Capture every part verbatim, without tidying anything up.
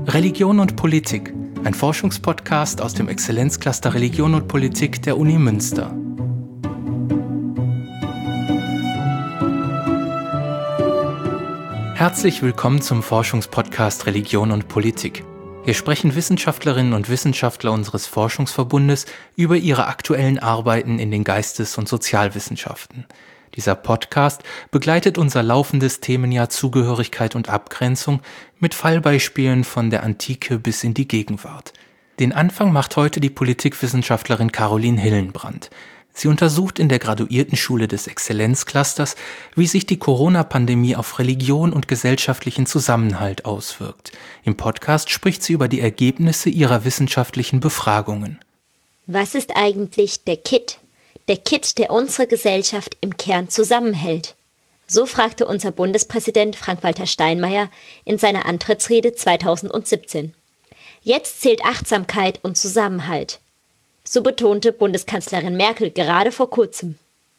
Religion und Politik, ein Forschungspodcast aus dem Exzellenzcluster Religion und Politik der Uni Münster. Herzlich willkommen zum Forschungspodcast Religion und Politik. Hier sprechen Wissenschaftlerinnen und Wissenschaftler unseres Forschungsverbundes über ihre aktuellen Arbeiten in den Geistes- und Sozialwissenschaften. Dieser Podcast begleitet unser laufendes Themenjahr Zugehörigkeit und Abgrenzung mit Fallbeispielen von der Antike bis in die Gegenwart. Den Anfang macht heute die Politikwissenschaftlerin Caroline Hillenbrand. Sie untersucht in der Graduiertenschule des Exzellenzclusters, wie sich die Corona-Pandemie auf Religion und gesellschaftlichen Zusammenhalt auswirkt. Im Podcast spricht sie über die Ergebnisse ihrer wissenschaftlichen Befragungen. Was ist eigentlich der Kitt? Der Kitt, der unsere Gesellschaft im Kern zusammenhält. So fragte unser Bundespräsident Frank-Walter Steinmeier in seiner Antrittsrede zweitausendsiebzehn. Jetzt zählt Achtsamkeit und Zusammenhalt. So betonte Bundeskanzlerin Merkel gerade vor kurzem.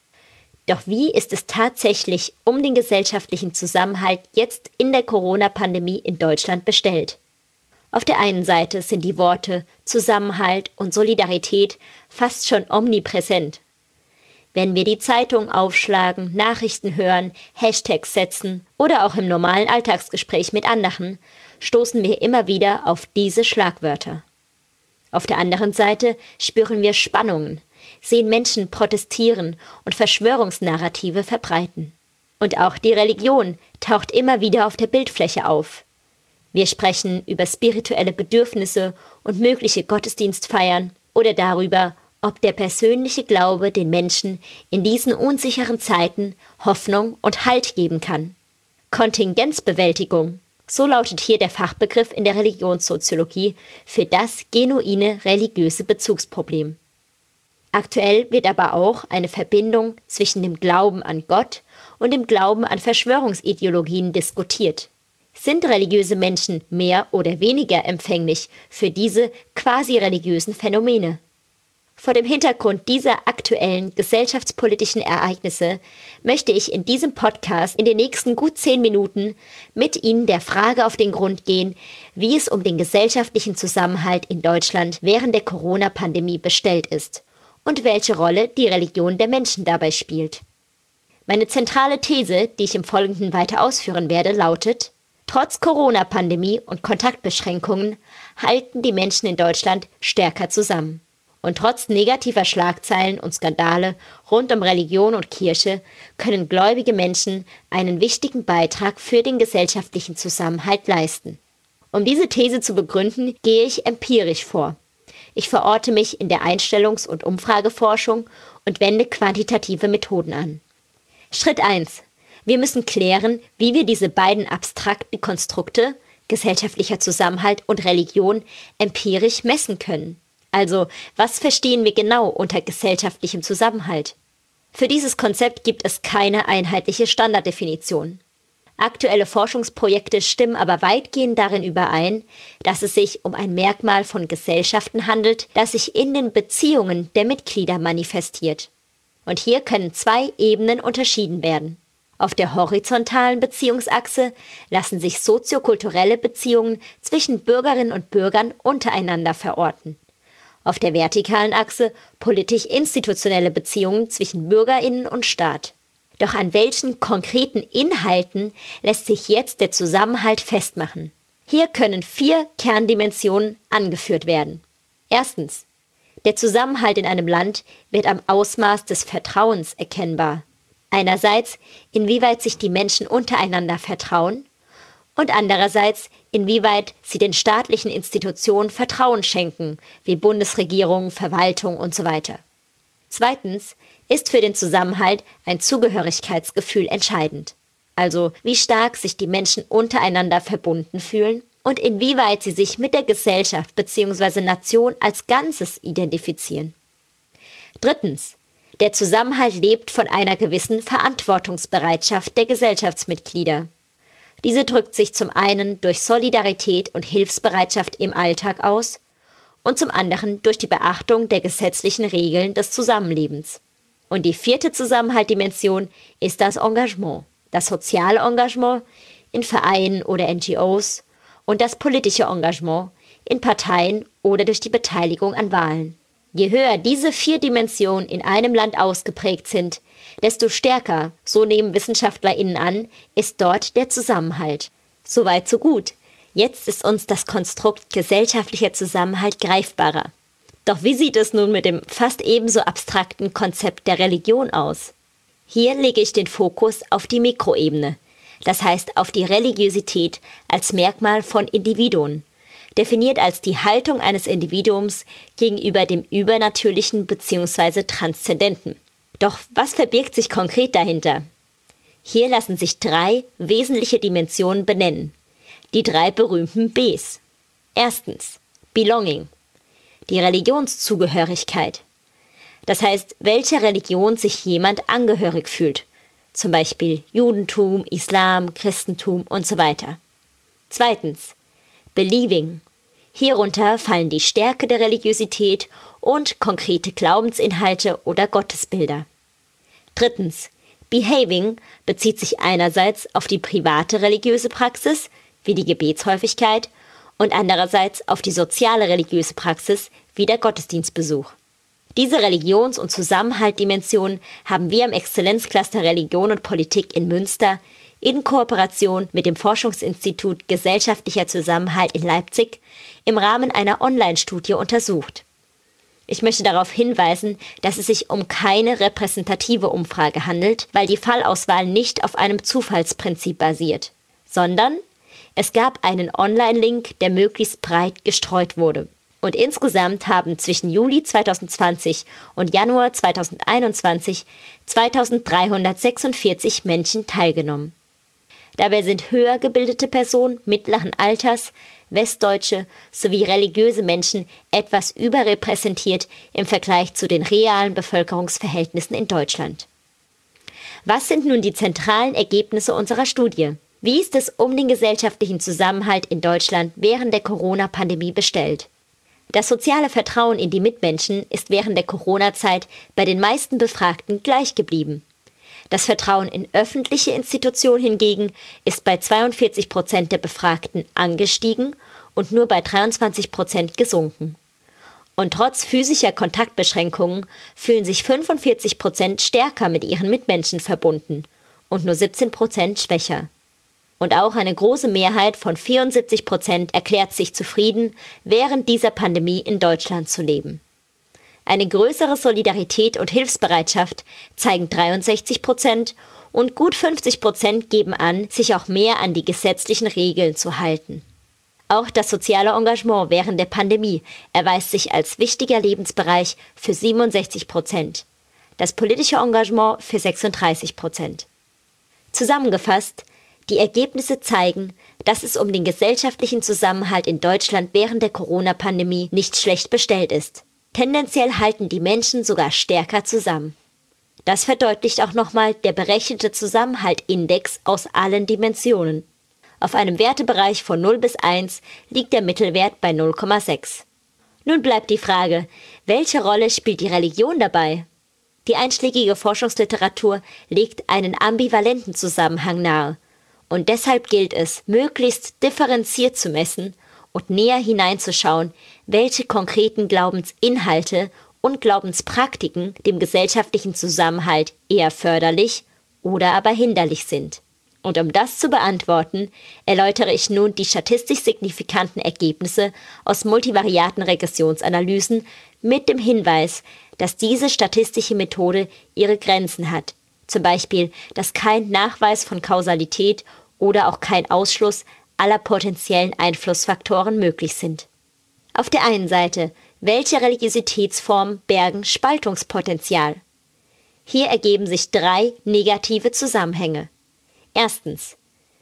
Doch wie ist es tatsächlich um den gesellschaftlichen Zusammenhalt jetzt in der Corona-Pandemie in Deutschland bestellt? Auf der einen Seite sind die Worte Zusammenhalt und Solidarität fast schon omnipräsent. Wenn wir die Zeitung aufschlagen, Nachrichten hören, Hashtags setzen oder auch im normalen Alltagsgespräch mit anderen, stoßen wir immer wieder auf diese Schlagwörter. Auf der anderen Seite spüren wir Spannungen, sehen Menschen protestieren und Verschwörungsnarrative verbreiten. Und auch die Religion taucht immer wieder auf der Bildfläche auf. Wir sprechen über spirituelle Bedürfnisse und mögliche Gottesdienstfeiern oder darüber, ob der persönliche Glaube den Menschen in diesen unsicheren Zeiten Hoffnung und Halt geben kann. Kontingenzbewältigung, so lautet hier der Fachbegriff in der Religionssoziologie für das genuine religiöse Bezugsproblem. Aktuell wird aber auch eine Verbindung zwischen dem Glauben an Gott und dem Glauben an Verschwörungsideologien diskutiert. Sind religiöse Menschen mehr oder weniger empfänglich für diese quasi religiösen Phänomene? Vor dem Hintergrund dieser aktuellen gesellschaftspolitischen Ereignisse möchte ich in diesem Podcast in den nächsten gut zehn Minuten mit Ihnen der Frage auf den Grund gehen, wie es um den gesellschaftlichen Zusammenhalt in Deutschland während der Corona-Pandemie bestellt ist und welche Rolle die Religion der Menschen dabei spielt. Meine zentrale These, die ich im Folgenden weiter ausführen werde, lautet: Trotz Corona-Pandemie und Kontaktbeschränkungen halten die Menschen in Deutschland stärker zusammen. Und trotz negativer Schlagzeilen und Skandale rund um Religion und Kirche können gläubige Menschen einen wichtigen Beitrag für den gesellschaftlichen Zusammenhalt leisten. Um diese These zu begründen, gehe ich empirisch vor. Ich verorte mich in der Einstellungs- und Umfrageforschung und wende quantitative Methoden an. Schritt eins. Wir müssen klären, wie wir diese beiden abstrakten Konstrukte, gesellschaftlicher Zusammenhalt und Religion, empirisch messen können. Also, was verstehen wir genau unter gesellschaftlichem Zusammenhalt? Für dieses Konzept gibt es keine einheitliche Standarddefinition. Aktuelle Forschungsprojekte stimmen aber weitgehend darin überein, dass es sich um ein Merkmal von Gesellschaften handelt, das sich in den Beziehungen der Mitglieder manifestiert. Und hier können zwei Ebenen unterschieden werden. Auf der horizontalen Beziehungsachse lassen sich soziokulturelle Beziehungen zwischen Bürgerinnen und Bürgern untereinander verorten. Auf der vertikalen Achse politisch-institutionelle Beziehungen zwischen BürgerInnen und Staat. Doch an welchen konkreten Inhalten lässt sich jetzt der Zusammenhalt festmachen? Hier können vier Kerndimensionen angeführt werden. Erstens. Der Zusammenhalt in einem Land wird am Ausmaß des Vertrauens erkennbar. Einerseits, inwieweit sich die Menschen untereinander vertrauen und andererseits, inwieweit sie den staatlichen Institutionen Vertrauen schenken, wie Bundesregierung, Verwaltung und so weiter. Zweitens ist für den Zusammenhalt ein Zugehörigkeitsgefühl entscheidend. Also wie stark sich die Menschen untereinander verbunden fühlen und inwieweit sie sich mit der Gesellschaft bzw. Nation als Ganzes identifizieren. Drittens. Der Zusammenhalt lebt von einer gewissen Verantwortungsbereitschaft der Gesellschaftsmitglieder. Diese drückt sich zum einen durch Solidarität und Hilfsbereitschaft im Alltag aus und zum anderen durch die Beachtung der gesetzlichen Regeln des Zusammenlebens. Und die vierte Zusammenhaltdimension ist das Engagement, das soziale Engagement in Vereinen oder N G Os und das politische Engagement in Parteien oder durch die Beteiligung an Wahlen. Je höher diese vier Dimensionen in einem Land ausgeprägt sind, desto stärker, so nehmen WissenschaftlerInnen an, ist dort der Zusammenhalt. Soweit so gut. Jetzt ist uns das Konstrukt gesellschaftlicher Zusammenhalt greifbarer. Doch wie sieht es nun mit dem fast ebenso abstrakten Konzept der Religion aus? Hier lege ich den Fokus auf die Mikroebene, das heißt auf die Religiosität als Merkmal von Individuen, definiert als die Haltung eines Individuums gegenüber dem Übernatürlichen bzw. Transzendenten. Doch was verbirgt sich konkret dahinter? Hier lassen sich drei wesentliche Dimensionen benennen. Die drei berühmten Bs. Erstens, Belonging, die Religionszugehörigkeit. Das heißt, welcher Religion sich jemand angehörig fühlt. Zum Beispiel Judentum, Islam, Christentum und so weiter. Zweitens, Believing. Hierunter fallen die Stärke der Religiosität und konkrete Glaubensinhalte oder Gottesbilder. Drittens, Behaving bezieht sich einerseits auf die private religiöse Praxis, wie die Gebetshäufigkeit, und andererseits auf die soziale religiöse Praxis, wie der Gottesdienstbesuch. Diese Religions- und Zusammenhaltdimensionen haben wir im Exzellenzcluster Religion und Politik in Münster in Kooperation mit dem Forschungsinstitut Gesellschaftlicher Zusammenhalt in Leipzig im Rahmen einer Online-Studie untersucht. Ich möchte darauf hinweisen, dass es sich um keine repräsentative Umfrage handelt, weil die Fallauswahl nicht auf einem Zufallsprinzip basiert, sondern es gab einen Online-Link, der möglichst breit gestreut wurde. Und insgesamt haben zwischen Juli zweitausendzwanzig und Januar zweitausendeinundzwanzig zweitausenddreihundertsechsundvierzig Menschen teilgenommen. Dabei sind höher gebildete Personen mittleren Alters, Westdeutsche sowie religiöse Menschen etwas überrepräsentiert im Vergleich zu den realen Bevölkerungsverhältnissen in Deutschland. Was sind nun die zentralen Ergebnisse unserer Studie? Wie ist es um den gesellschaftlichen Zusammenhalt in Deutschland während der Corona-Pandemie bestellt? Das soziale Vertrauen in die Mitmenschen ist während der Corona-Zeit bei den meisten Befragten gleich geblieben. Das Vertrauen in öffentliche Institutionen hingegen ist bei zweiundvierzig Prozent der Befragten angestiegen und nur bei dreiundzwanzig Prozent gesunken. Und trotz physischer Kontaktbeschränkungen fühlen sich fünfundvierzig Prozent stärker mit ihren Mitmenschen verbunden und nur siebzehn Prozent schwächer. Und auch eine große Mehrheit von vierundsiebzig Prozent erklärt sich zufrieden, während dieser Pandemie in Deutschland zu leben. Eine größere Solidarität und Hilfsbereitschaft zeigen dreiundsechzig Prozent und gut fünfzig Prozent geben an, sich auch mehr an die gesetzlichen Regeln zu halten. Auch das soziale Engagement während der Pandemie erweist sich als wichtiger Lebensbereich für siebenundsechzig Prozent, das politische Engagement für sechsunddreißig Prozent. Zusammengefasst, die Ergebnisse zeigen, dass es um den gesellschaftlichen Zusammenhalt in Deutschland während der Corona-Pandemie nicht schlecht bestellt ist. Tendenziell halten die Menschen sogar stärker zusammen. Das verdeutlicht auch nochmal der berechnete Zusammenhaltindex aus allen Dimensionen. Auf einem Wertebereich von null bis eins liegt der Mittelwert bei null Komma sechs. Nun bleibt die Frage, welche Rolle spielt die Religion dabei? Die einschlägige Forschungsliteratur legt einen ambivalenten Zusammenhang nahe. Und deshalb gilt es, möglichst differenziert zu messen und näher hineinzuschauen, welche konkreten Glaubensinhalte und Glaubenspraktiken dem gesellschaftlichen Zusammenhalt eher förderlich oder aber hinderlich sind. Und um das zu beantworten, erläutere ich nun die statistisch signifikanten Ergebnisse aus multivariaten Regressionsanalysen mit dem Hinweis, dass diese statistische Methode ihre Grenzen hat. Zum Beispiel, dass kein Nachweis von Kausalität oder auch kein Ausschluss aller potenziellen Einflussfaktoren möglich sind. Auf der einen Seite, welche Religiositätsformen bergen Spaltungspotenzial? Hier ergeben sich drei negative Zusammenhänge. Erstens,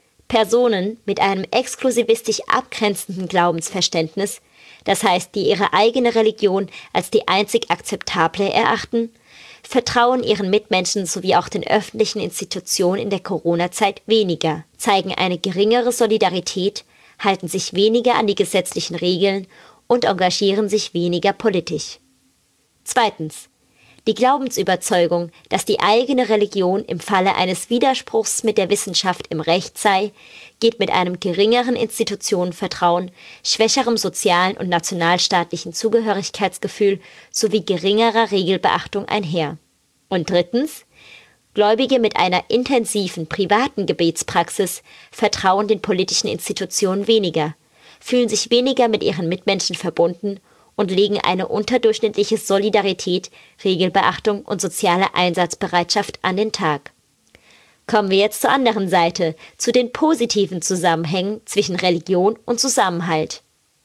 Personen mit einem exklusivistisch abgrenzenden Glaubensverständnis, das heißt, die ihre eigene Religion als die einzig akzeptable erachten, vertrauen ihren Mitmenschen sowie auch den öffentlichen Institutionen in der Corona-Zeit weniger, zeigen eine geringere Solidarität, halten sich weniger an die gesetzlichen Regeln und engagieren sich weniger politisch. Zweitens. Die Glaubensüberzeugung, dass die eigene Religion im Falle eines Widerspruchs mit der Wissenschaft im Recht sei, geht mit einem geringeren Institutionenvertrauen, schwächerem sozialen und nationalstaatlichen Zugehörigkeitsgefühl sowie geringerer Regelbeachtung einher. Und drittens, Gläubige mit einer intensiven privaten Gebetspraxis vertrauen den politischen Institutionen weniger, fühlen sich weniger mit ihren Mitmenschen verbunden und legen eine unterdurchschnittliche Solidarität, Regelbeachtung und soziale Einsatzbereitschaft an den Tag. Kommen wir jetzt zur anderen Seite, zu den positiven Zusammenhängen zwischen Religion und Zusammenhalt.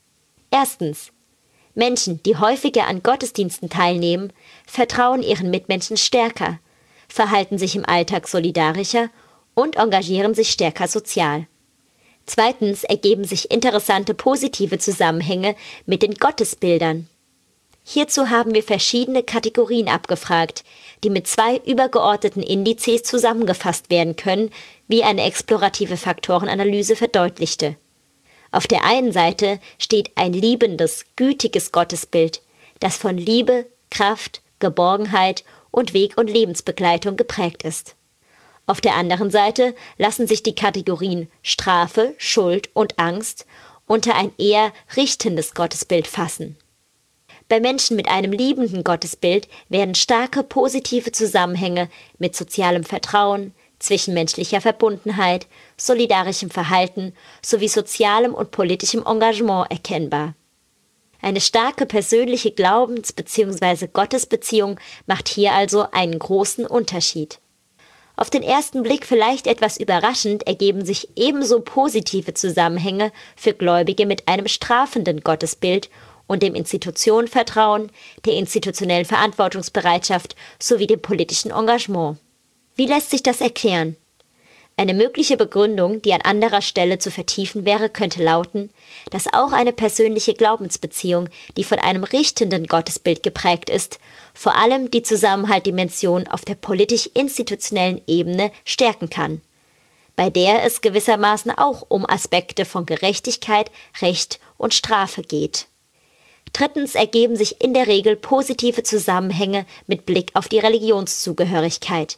Erstens. Menschen, die häufiger an Gottesdiensten teilnehmen, vertrauen ihren Mitmenschen stärker, verhalten sich im Alltag solidarischer und engagieren sich stärker sozial. Zweitens ergeben sich interessante positive Zusammenhänge mit den Gottesbildern. Hierzu haben wir verschiedene Kategorien abgefragt, die mit zwei übergeordneten Indizes zusammengefasst werden können, wie eine explorative Faktorenanalyse verdeutlichte. Auf der einen Seite steht ein liebendes, gütiges Gottesbild, das von Liebe, Kraft, Geborgenheit und Weg- und Lebensbegleitung geprägt ist. Auf der anderen Seite lassen sich die Kategorien Strafe, Schuld und Angst unter ein eher richtendes Gottesbild fassen. Bei Menschen mit einem liebenden Gottesbild werden starke positive Zusammenhänge mit sozialem Vertrauen, zwischenmenschlicher Verbundenheit, solidarischem Verhalten sowie sozialem und politischem Engagement erkennbar. Eine starke persönliche Glaubens- bzw. Gottesbeziehung macht hier also einen großen Unterschied. Auf den ersten Blick vielleicht etwas überraschend ergeben sich ebenso positive Zusammenhänge für Gläubige mit einem strafenden Gottesbild und dem Institutionenvertrauen, der institutionellen Verantwortungsbereitschaft sowie dem politischen Engagement. Wie lässt sich das erklären? Eine mögliche Begründung, die an anderer Stelle zu vertiefen wäre, könnte lauten, dass auch eine persönliche Glaubensbeziehung, die von einem richtenden Gottesbild geprägt ist, vor allem die Zusammenhaltdimension auf der politisch-institutionellen Ebene stärken kann, bei der es gewissermaßen auch um Aspekte von Gerechtigkeit, Recht und Strafe geht. Drittens ergeben sich in der Regel positive Zusammenhänge mit Blick auf die Religionszugehörigkeit.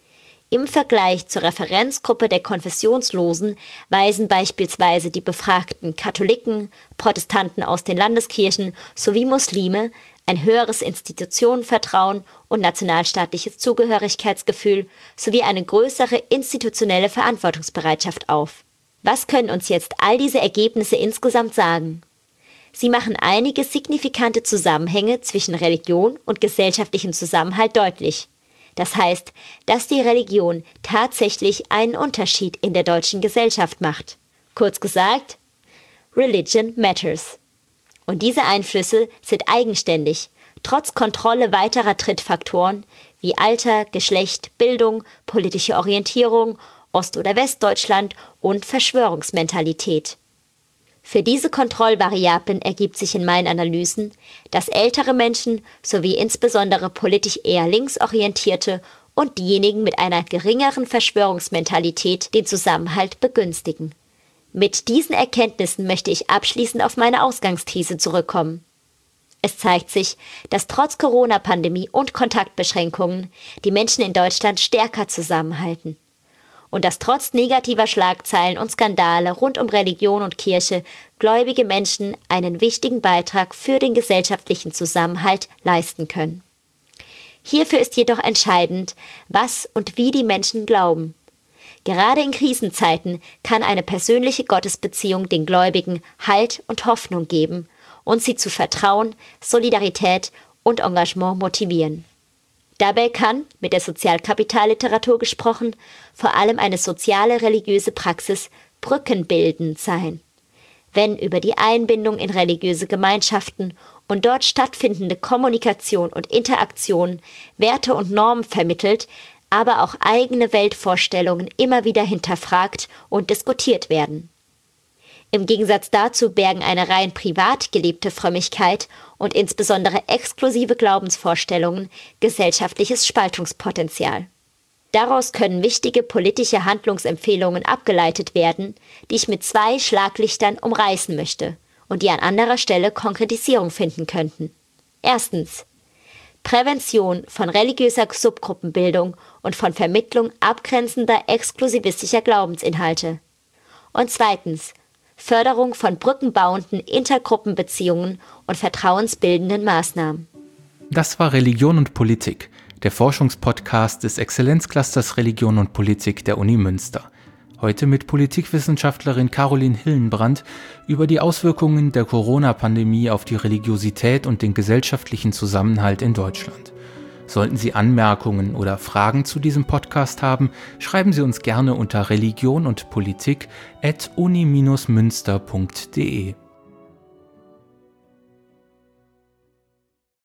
Im Vergleich zur Referenzgruppe der Konfessionslosen weisen beispielsweise die befragten Katholiken, Protestanten aus den Landeskirchen sowie Muslime ein höheres Institutionenvertrauen und nationalstaatliches Zugehörigkeitsgefühl sowie eine größere institutionelle Verantwortungsbereitschaft auf. Was können uns jetzt all diese Ergebnisse insgesamt sagen? Sie machen einige signifikante Zusammenhänge zwischen Religion und gesellschaftlichem Zusammenhalt deutlich. Das heißt, dass die Religion tatsächlich einen Unterschied in der deutschen Gesellschaft macht. Kurz gesagt, Religion matters. Und diese Einflüsse sind eigenständig, trotz Kontrolle weiterer Trittfaktoren wie Alter, Geschlecht, Bildung, politische Orientierung, Ost- oder Westdeutschland und Verschwörungsmentalität. Für diese Kontrollvariablen ergibt sich in meinen Analysen, dass ältere Menschen sowie insbesondere politisch eher linksorientierte und diejenigen mit einer geringeren Verschwörungsmentalität den Zusammenhalt begünstigen. Mit diesen Erkenntnissen möchte ich abschließend auf meine Ausgangsthese zurückkommen. Es zeigt sich, dass trotz Corona-Pandemie und Kontaktbeschränkungen die Menschen in Deutschland stärker zusammenhalten. Und dass trotz negativer Schlagzeilen und Skandale rund um Religion und Kirche gläubige Menschen einen wichtigen Beitrag für den gesellschaftlichen Zusammenhalt leisten können. Hierfür ist jedoch entscheidend, was und wie die Menschen glauben. Gerade in Krisenzeiten kann eine persönliche Gottesbeziehung den Gläubigen Halt und Hoffnung geben und sie zu Vertrauen, Solidarität und Engagement motivieren. Dabei kann, mit der Sozialkapitalliteratur gesprochen, vor allem eine soziale religiöse Praxis brückenbildend sein. Wenn über die Einbindung in religiöse Gemeinschaften und dort stattfindende Kommunikation und Interaktion Werte und Normen vermittelt, aber auch eigene Weltvorstellungen immer wieder hinterfragt und diskutiert werden. Im Gegensatz dazu bergen eine rein privat gelebte Frömmigkeit und insbesondere exklusive Glaubensvorstellungen gesellschaftliches Spaltungspotenzial. Daraus können wichtige politische Handlungsempfehlungen abgeleitet werden, die ich mit zwei Schlaglichtern umreißen möchte und die an anderer Stelle Konkretisierung finden könnten. Erstens. Prävention von religiöser Subgruppenbildung und von Vermittlung abgrenzender exklusivistischer Glaubensinhalte. Und zweitens, Förderung von brückenbauenden Intergruppenbeziehungen und vertrauensbildenden Maßnahmen. Das war Religion und Politik, der Forschungspodcast des Exzellenzclusters Religion und Politik der Uni Münster. Heute mit Politikwissenschaftlerin Caroline Hillenbrand über die Auswirkungen der Corona-Pandemie auf die Religiosität und den gesellschaftlichen Zusammenhalt in Deutschland. Sollten Sie Anmerkungen oder Fragen zu diesem Podcast haben, schreiben Sie uns gerne unter religion und politik at uni Bindestrich münster punkt de.